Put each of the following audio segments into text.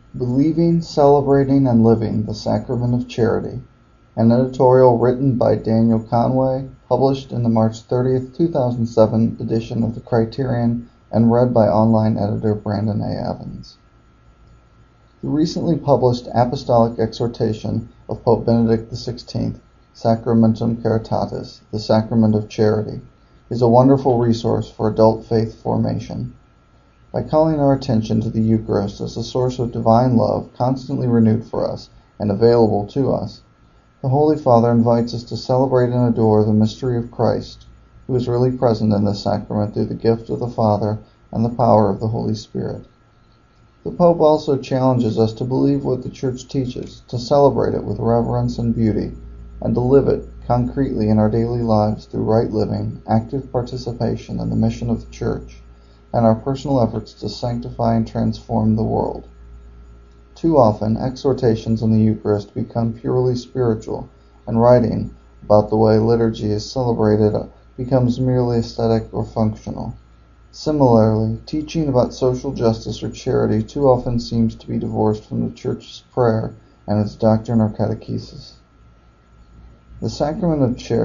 Believing, Celebrating, and Living the Sacrament of Charity, an editorial written by Daniel Conway, published in the March 30th, 2007 edition of the Criterion, and read by online editor Brandon A. Evans. The recently published Apostolic Exhortation of Pope Benedict XVI, Sacramentum Caritatis, the Sacrament of Charity, is a wonderful resource for adult faith formation. By calling our attention to the Eucharist as a source of divine love constantly renewed for us and available to us, the Holy Father invites us to celebrate and adore the mystery of Christ, who is really present in this sacrament through the gift of the Father and the power of the Holy Spirit. The Pope also challenges us to believe what the Church teaches, to celebrate it with reverence and beauty, and to live it concretely in our daily lives through right living, active participation in the mission of the Church, and our personal efforts to sanctify and transform the world. Too often, exhortations on the Eucharist become purely spiritual, and writing about the way liturgy is celebrated becomes merely aesthetic or functional. Similarly, teaching about social justice or charity too often seems to be divorced from the Church's prayer and its doctrine or catechesis. In the Sacrament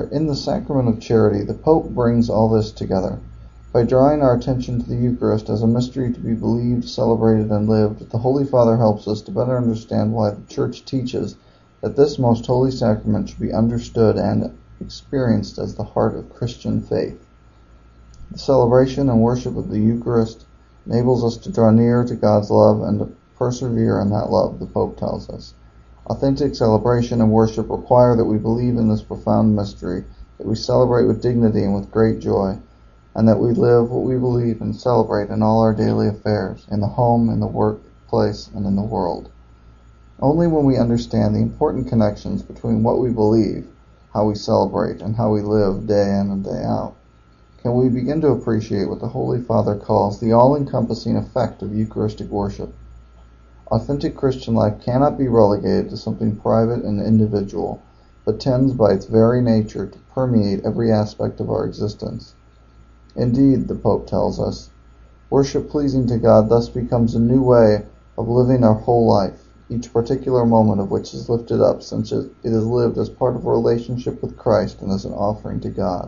of Charity, the Pope brings all this together. By drawing our attention to the Eucharist as a mystery to be believed, celebrated, and lived, the Holy Father helps us to better understand why the Church teaches that this most holy sacrament should be understood and experienced as the heart of Christian faith. The celebration and worship of the Eucharist enables us to draw near to God's love and to persevere in that love, the Pope tells us. Authentic celebration and worship require that we believe in this profound mystery, that we celebrate with dignity and with great joy, and that we live what we believe and celebrate in all our daily affairs, in the home, in the workplace, and in the world. Only when we understand the important connections between what we believe, how we celebrate, and how we live day in and day out, can we begin to appreciate what the Holy Father calls the all-encompassing effect of Eucharistic worship. Authentic Christian life cannot be relegated to something private and individual, but tends by its very nature to permeate every aspect of our existence. Indeed, the Pope tells us, worship pleasing to God thus becomes a new way of living our whole life, each particular moment of which is lifted up since it is lived as part of a relationship with Christ and as an offering to God.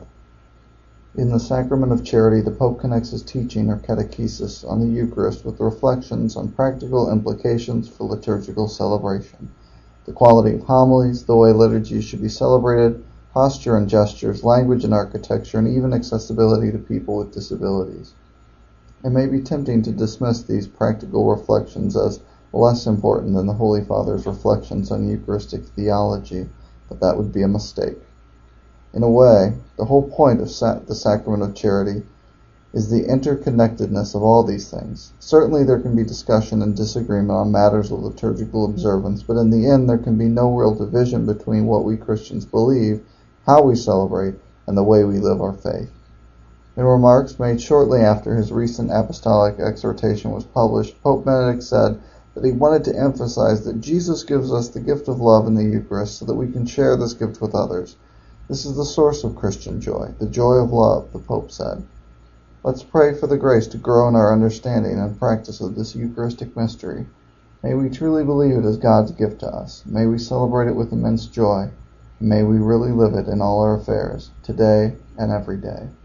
In the Sacrament of Charity, the Pope connects his teaching or catechesis on the Eucharist with reflections on practical implications for liturgical celebration, the quality of homilies, the way liturgy should be celebrated, posture and gestures, language and architecture, and even accessibility to people with disabilities. It may be tempting to dismiss these practical reflections as less important than the Holy Father's reflections on Eucharistic theology, but that would be a mistake. In a way, the whole point of the Sacrament of Charity is the interconnectedness of all these things. Certainly there can be discussion and disagreement on matters of liturgical observance, but in the end there can be no real division between what we Christians believe, how we celebrate, and the way we live our faith. In remarks made shortly after his recent apostolic exhortation was published, Pope Benedict said that he wanted to emphasize that Jesus gives us the gift of love in the Eucharist so that we can share this gift with others. This is the source of Christian joy, the joy of love, the Pope said. Let's pray for the grace to grow in our understanding and practice of this Eucharistic mystery. May we truly believe it as God's gift to us. May we celebrate it with immense joy. May we really live it in all our affairs, today and every day.